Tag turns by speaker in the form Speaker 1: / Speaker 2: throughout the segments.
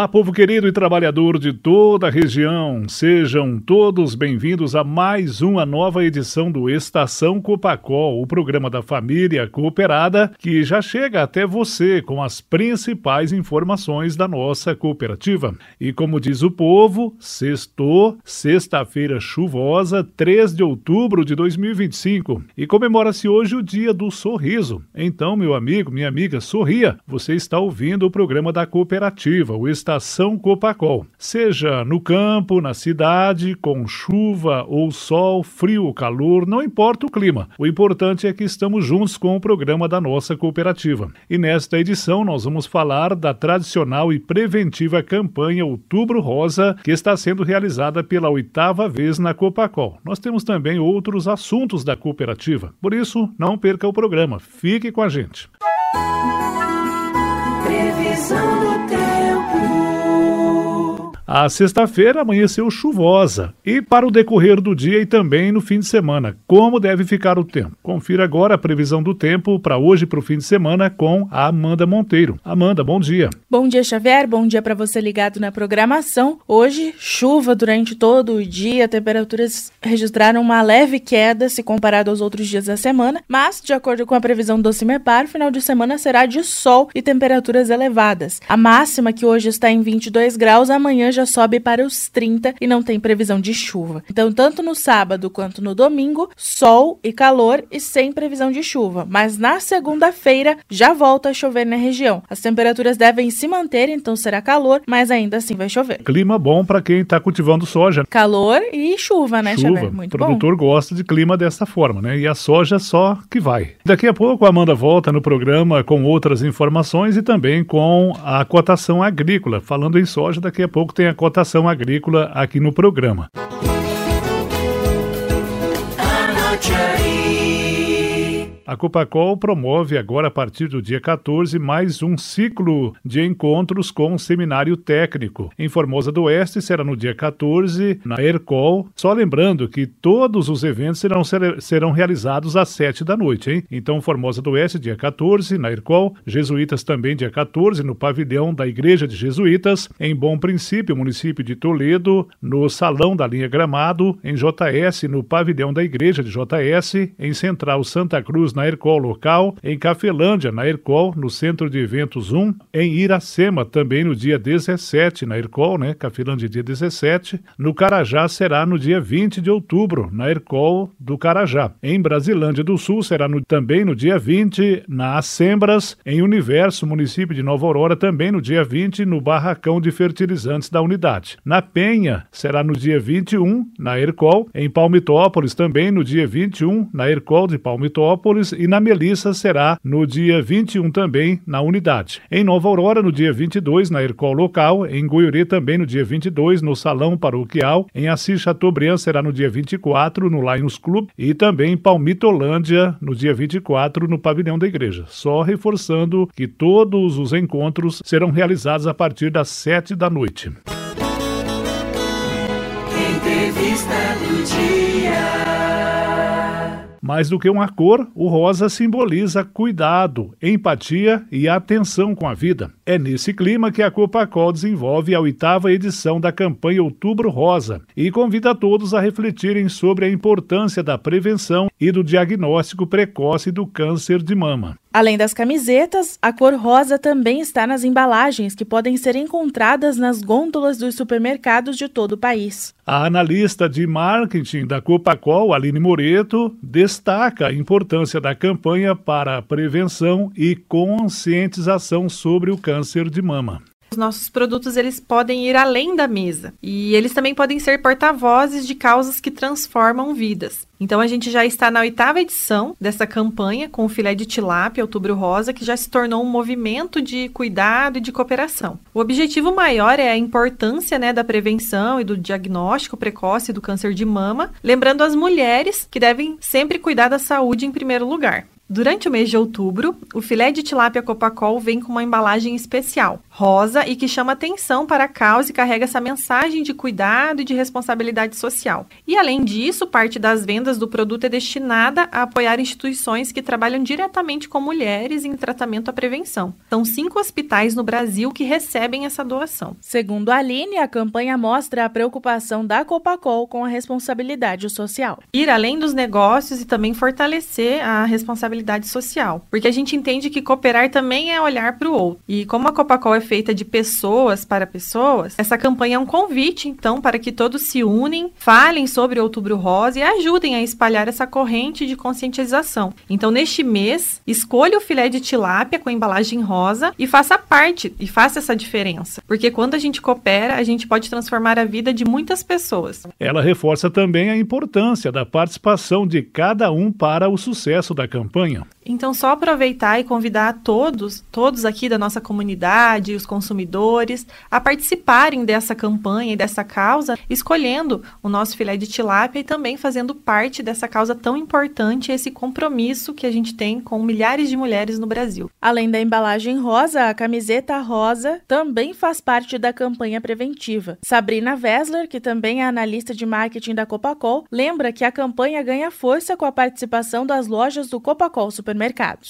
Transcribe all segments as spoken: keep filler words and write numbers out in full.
Speaker 1: Olá, povo querido e trabalhador de toda a região. Sejam todos bem-vindos a mais uma nova edição do Estação Copacol, o programa da família cooperada que já chega até você com as principais informações da nossa cooperativa. E como diz o povo, sextou, sexta-feira chuvosa, três de outubro de dois mil e vinte e cinco. E comemora-se hoje o Dia do Sorriso. Então, meu amigo, minha amiga, sorria. Você está ouvindo o programa da cooperativa, o Estação Copacol. Seja no campo, na cidade, com chuva ou sol, frio ou calor, não importa o clima. O importante é que estamos juntos com o programa da nossa cooperativa. E nesta edição nós vamos falar da tradicional e preventiva campanha Outubro Rosa, que está sendo realizada pela oitava vez na Copacol. Nós temos também outros assuntos da cooperativa. Por isso, não perca o programa. Fique com a gente.
Speaker 2: Previsão do tempo.
Speaker 1: A sexta-feira amanheceu chuvosa e para o decorrer do dia e também no fim de semana. Como deve ficar o tempo? Confira agora a previsão do tempo para hoje e para o fim de semana com a Amanda Monteiro. Amanda, bom dia.
Speaker 3: Bom dia, Xavier. Bom dia para você ligado na programação. Hoje, chuva durante todo o dia. Temperaturas registraram uma leve queda se comparado aos outros dias da semana, mas, de acordo com a previsão do CIMEPAR, final de semana será de sol e temperaturas elevadas. A máxima, que hoje está em vinte e dois graus, amanhã já sobe para os trinta e não tem previsão de chuva. Então, tanto no sábado quanto no domingo, sol e calor e sem previsão de chuva. Mas na segunda-feira já volta a chover na região. As temperaturas devem se manter, então será calor, mas ainda assim vai chover.
Speaker 1: Clima bom para quem está cultivando soja.
Speaker 3: Calor e chuva, né,
Speaker 1: Chuva.
Speaker 3: Xavier? Muito
Speaker 1: bom. O produtor gosta de clima dessa forma, né? E a soja só que vai. Daqui a pouco a Amanda volta no programa com outras informações e também com a cotação agrícola. Falando em soja, daqui a pouco tem a cotação agrícola aqui no programa.
Speaker 2: Anote aí.
Speaker 1: A Copacol promove agora, a partir do dia quatorze, mais um ciclo de encontros com o seminário técnico. Em Formosa do Oeste será no dia quatorze, na ERCOL. Só lembrando que todos os eventos serão, serão realizados às sete da noite, hein? Então, Formosa do Oeste, dia quatorze, na ERCOL. Jesuítas também, dia quatorze, no pavilhão da Igreja de Jesuítas. Em Bom Princípio, município de Toledo, no Salão da Linha Gramado. Em J S, no pavilhão da Igreja de J S. Em Central Santa Cruz, na ERCOL local, em Cafelândia, na ERCOL, no Centro de Eventos um, em Iracema, também no dia dezessete, na ERCOL, né, Cafelândia dia dezessete, no Carajá será no dia vinte de outubro, na ERCOL do Carajá, em Brasilândia do Sul será no, também no dia vinte, na Assembras, em Universo, município de Nova Aurora, também no dia vinte, no Barracão de Fertilizantes da Unidade. Na Penha será no dia vinte e um, na ERCOL, em Palmitópolis também no dia vinte e um, na ERCOL de Palmitópolis, e na Melissa será no dia vinte e um também na unidade. Em Nova Aurora, no dia vinte e dois, na ERCOL local. Em Goiuri também no dia vinte e dois, no Salão Paroquial. Em Assis Chateaubriand será no dia vinte e quatro, no Lions Club. E também em Palmitolândia, no dia vinte e quatro, no Pavilhão da Igreja. Só reforçando que todos os encontros serão realizados a partir das sete da noite.
Speaker 2: Entrevista do dia.
Speaker 1: Mais do que uma cor, o rosa simboliza cuidado, empatia e atenção com a vida. É nesse clima que a Copacol desenvolve a oitava edição da campanha Outubro Rosa e convida a todos a refletirem sobre a importância da prevenção e do diagnóstico precoce do câncer de mama.
Speaker 3: Além das camisetas, a cor rosa também está nas embalagens que podem ser encontradas nas gôndolas dos supermercados de todo o país.
Speaker 1: A analista de marketing da Copacol, Aline Moreto, destaca a importância da campanha para a prevenção e conscientização sobre o câncer de mama.
Speaker 4: Os nossos produtos, eles podem ir além da mesa e eles também podem ser porta-vozes de causas que transformam vidas. Então, a gente já está na oitava edição dessa campanha com o filé de tilápia Outubro Rosa, que já se tornou um movimento de cuidado e de cooperação. O objetivo maior é a importância, né, da prevenção e do diagnóstico precoce do câncer de mama, lembrando as mulheres que devem sempre cuidar da saúde em primeiro lugar. Durante o mês de outubro, o filé de tilápia Copacol vem com uma embalagem especial, rosa e que chama atenção para a causa e carrega essa mensagem de cuidado e de responsabilidade social. E, além disso, parte das vendas do produto é destinada a apoiar instituições que trabalham diretamente com mulheres em tratamento à prevenção. São cinco hospitais no Brasil que recebem essa doação.
Speaker 3: Segundo a Aline, a campanha mostra a preocupação da Copacol com a responsabilidade social.
Speaker 4: Ir além dos negócios e também fortalecer a responsabilidade social, porque a gente entende que cooperar também é olhar para o outro. E como a Copacol é feita de pessoas para pessoas, essa campanha é um convite, então, para que todos se unem, falem sobre o Outubro Rosa e ajudem a espalhar essa corrente de conscientização. Então, neste mês, escolha o filé de tilápia com embalagem rosa e faça parte, e faça essa diferença. Porque quando a gente coopera, a gente pode transformar a vida de muitas pessoas.
Speaker 1: Ela reforça também a importância da participação de cada um para o sucesso da campanha.
Speaker 4: Então, só aproveitar e convidar a todos, todos aqui da nossa comunidade, os consumidores, a participarem dessa campanha e dessa causa, escolhendo o nosso filé de tilápia e também fazendo parte dessa causa tão importante, esse compromisso que a gente tem com milhares de mulheres no Brasil.
Speaker 3: Além da embalagem rosa, a camiseta rosa também faz parte da campanha preventiva. Sabrina Wessler, que também é analista de marketing da Copacol, lembra que a campanha ganha força com a participação das lojas do Copacol Supermercados.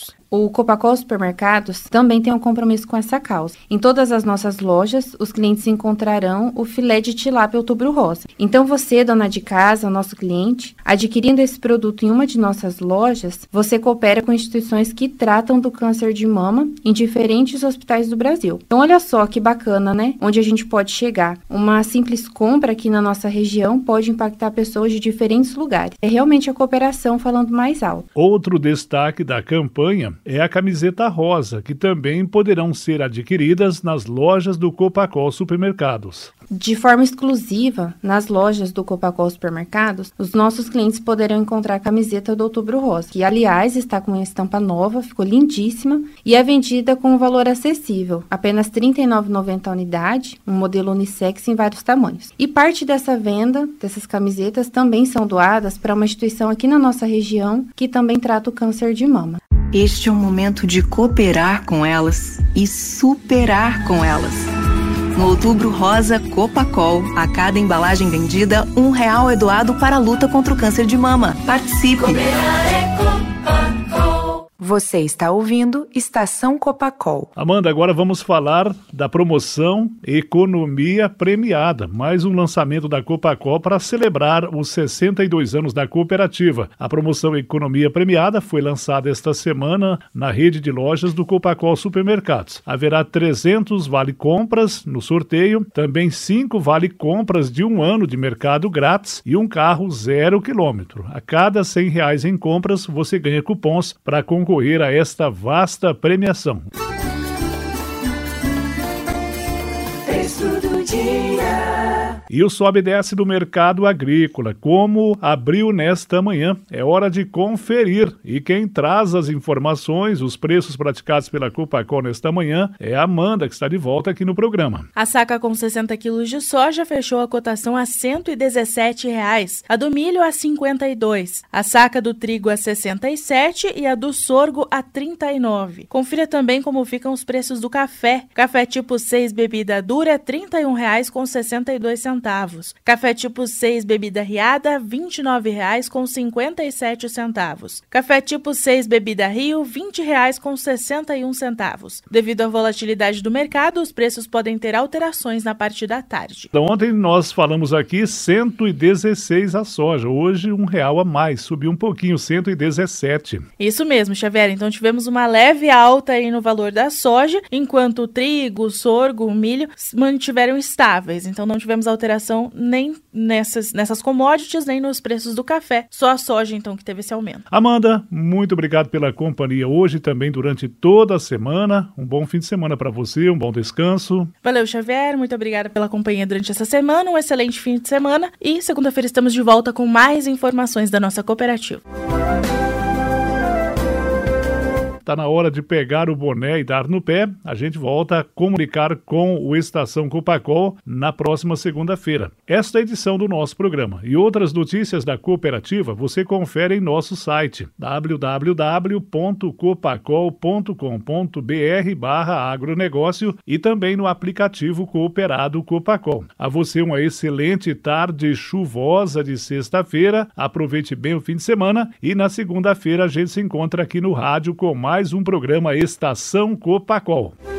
Speaker 5: O Copacol Supermercados também tem um compromisso com essa causa. Em todas as nossas lojas, os clientes encontrarão o filé de tilápia Outubro Rosa. Então você, dona de casa, nosso cliente, adquirindo esse produto em uma de nossas lojas, você coopera com instituições que tratam do câncer de mama em diferentes hospitais do Brasil. Então olha só que bacana, né? Onde a gente pode chegar. Uma simples compra aqui na nossa região pode impactar pessoas de diferentes lugares. É realmente a cooperação falando mais alto.
Speaker 1: Outro destaque da campanha é a camiseta rosa, que também poderão ser adquiridas nas lojas do Copacol Supermercados.
Speaker 5: De forma exclusiva, nas lojas do Copacol Supermercados, os nossos clientes poderão encontrar a camiseta do Outubro Rosa, que, aliás, está com uma estampa nova, ficou lindíssima, e é vendida com um valor acessível, apenas trinta e nove reais e noventa centavos a unidade, um modelo unissex em vários tamanhos. E parte dessa venda, dessas camisetas, também são doadas para uma instituição aqui na nossa região, que também trata o câncer de mama.
Speaker 6: Este é um momento de cooperar com elas e superar com elas. No Outubro Rosa Copacol, a cada embalagem vendida, um real é doado para a luta contra o câncer de mama. Participe! Você está ouvindo Estação Copacol.
Speaker 1: Amanda, agora vamos falar da promoção Economia Premiada, mais um lançamento da Copacol para celebrar os sessenta e dois anos da cooperativa. A promoção Economia Premiada foi lançada esta semana na rede de lojas do Copacol Supermercados. Haverá trezentos vale-compras no sorteio, também cinco vale-compras de um ano de mercado grátis e um carro zero quilômetro. A cada cem reais em compras, você ganha cupons para concorrer a esta vasta premiação.
Speaker 2: Texto do dia.
Speaker 1: E o sobe e desce do mercado agrícola, como abriu nesta manhã, é hora de conferir. E quem traz as informações, os preços praticados pela Copacol nesta manhã, é a Amanda, que está de volta aqui no programa.
Speaker 3: A saca com sessenta quilos de soja fechou a cotação a cento e dezessete reais, a do milho a cinquenta e dois, a saca do trigo a sessenta e sete e a do sorgo a trinta e nove. Confira também como ficam os preços do café. Café tipo seis bebida dura é trinta e um reais com sessenta e dois centavos. Café tipo seis bebida riada, vinte e nove reais com cinquenta e sete centavos. Café tipo seis bebida Rio, vinte reais com sessenta e um centavos. Devido à volatilidade do mercado, os preços podem ter alterações na parte da tarde.
Speaker 1: Então, ontem nós falamos aqui cento e dezesseis a soja, hoje um real a mais, subiu um pouquinho, cento e dezessete.
Speaker 3: Isso mesmo, Xavier, então tivemos uma leve alta aí no valor da soja, enquanto o trigo, o sorgo, o milho mantiveram estáveis, então não tivemos alteração nem nessas, nessas commodities, nem nos preços do café. Só a soja, então, que teve esse aumento.
Speaker 1: Amanda, muito obrigado pela companhia hoje e também durante toda a semana. Um bom fim de semana para você, um bom descanso.
Speaker 3: Valeu, Xavier. Muito obrigada pela companhia durante essa semana. Um excelente fim de semana. E segunda-feira estamos de volta com mais informações da nossa cooperativa.
Speaker 1: Tá na hora de pegar o boné e dar no pé. A gente volta a comunicar com o Estação Copacol na próxima segunda-feira. Esta edição do nosso programa e outras notícias da cooperativa você confere em nosso site w w w ponto copacol ponto com ponto b r barra agronegócio e também no aplicativo Cooperado Copacol. A você uma excelente tarde chuvosa de sexta-feira. Aproveite bem o fim de semana e na segunda-feira a gente se encontra aqui no rádio com mais um programa Estação Copacol.